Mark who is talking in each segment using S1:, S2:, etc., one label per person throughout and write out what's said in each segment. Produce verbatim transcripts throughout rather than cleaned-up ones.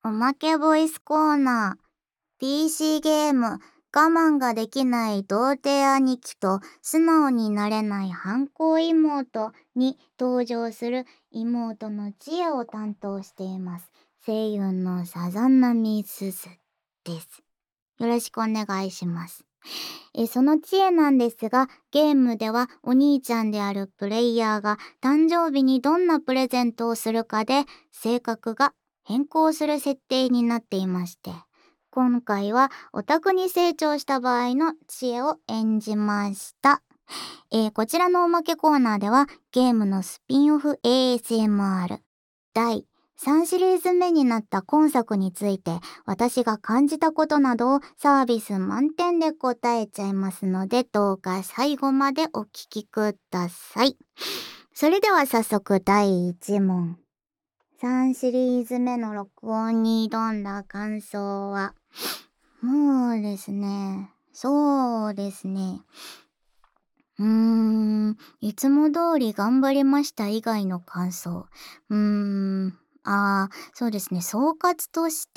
S1: おまけボイスコーナー。 ピーシー ゲーム我慢ができない童貞兄貴と素直になれない反抗妹に登場する妹の知恵を担当しています声優のさざなみすずです。よろしくお願いします。えその知恵なんですが、ゲームではお兄ちゃんであるプレイヤーが誕生日にどんなプレゼントをするかで性格が変更する設定になっていまして、今回はオタクに成長した場合の知恵を演じました。えー、こちらのおまけコーナーではゲームのスピンオフ エーエスエムアール だいさんシリーズ目になった今作について私が感じたことなどをサービス満点で答えちゃいますので、どうか最後までお聞きください。それでは早速だいいち問。さんシリーズ目の録音に挑んだ感想は、もうですね、そうですね。うーん、いつも通り頑張りました以外の感想。うーん、ああ、そうですね、総括として、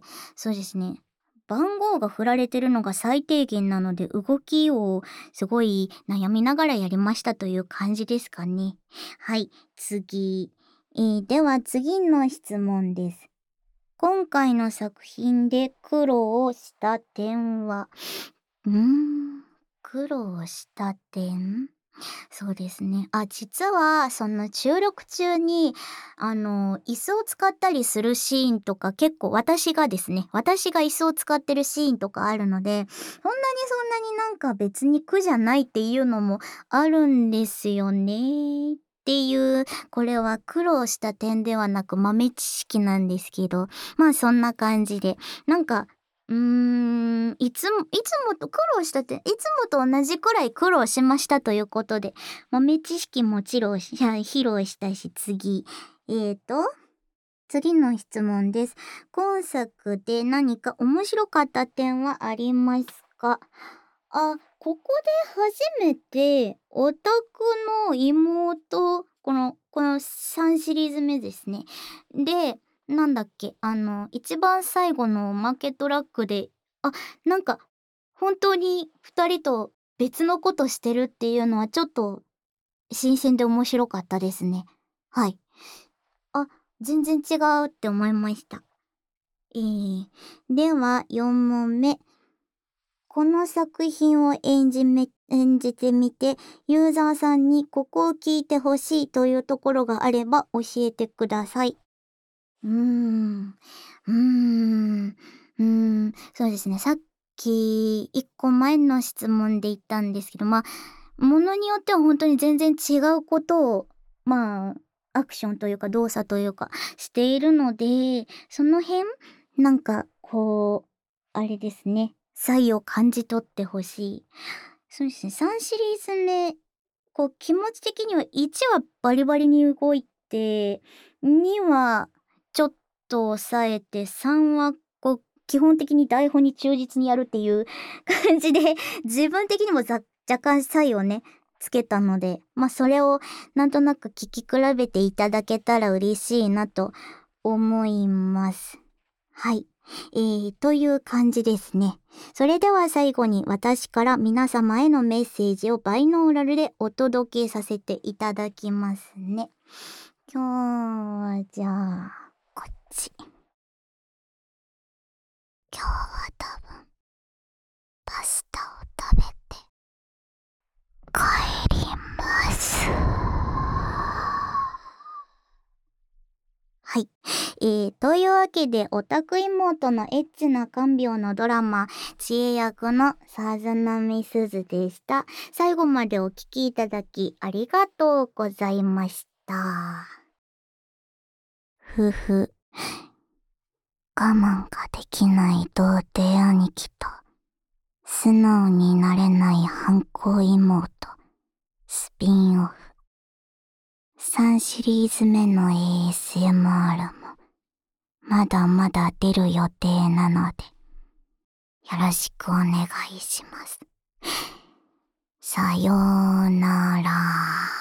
S1: そうですね、番号が振られてるのが最低限なので動きをすごい悩みながらやりましたという感じですかね。はい、次。えーでは次の質問です。今回の作品で苦労した点は、うーん、苦労した点そうですね。あ、実は、その収録中に、あの、椅子を使ったりするシーンとか結構私がですね、私が椅子を使ってるシーンとかあるので、そんなにそんなになんか別に苦じゃないっていうのもあるんですよね。っていう、これは苦労した点ではなく豆知識なんですけど、まあそんな感じで、なんか、うーん、いつも、いつもと苦労したって、いつもと同じくらい苦労しましたということで、豆知識もちろんし披露したし、次。えーと、次の質問です。今作で何か面白かった点はありますか？あ、ここで初めて、オタクの妹、この、このさんシリーズ目ですね。で、なんだっけ、あの、一番最後のおまけトラックで、あ、なんか、本当に二人と別のことしてるっていうのはちょっと新鮮で面白かったですね。はい。あ、全然違うって思いました。えー、ではよん問目。この作品を演じめ、演じてみて、ユーザーさんにここを聞いてほしいというところがあれば教えてください。うーん、うーん、うーん、そうですね。さっきいっこまえの質問で言ったんですけど、まあ、ものによっては本当に全然違うことを、まあ、アクションというか動作というかしているので、その辺、なんかこう、あれですね、差異を感じ取ってほしい。そうですね、さんシリーズ目、こう気持ち的にはいちはバリバリに動いて、にはちょっと抑えて、さんはこう基本的に台本に忠実にやるっていう感じで、自分的にもざ若干差異をね、つけたので、まあそれをなんとなく聞き比べていただけたら嬉しいなと思います。はい。えー、という感じですね。それでは最後に私から皆様へのメッセージをバイノーラルでお届けさせていただきますね。今日はじゃあ、こっち。今日は多分、パスタを食べて、帰ります。はい。えー、というわけで、オタク妹のエッチな看病のドラマ、知恵役のさざなみすずでした。最後までお聞きいただきありがとうございました。ふふ。我慢ができない童貞兄貴と、素直になれない反抗妹、スピンオフ。さんシリーズ目の エーエスエムアール も、まだまだ出る予定なので、よろしくお願いします。さようなら。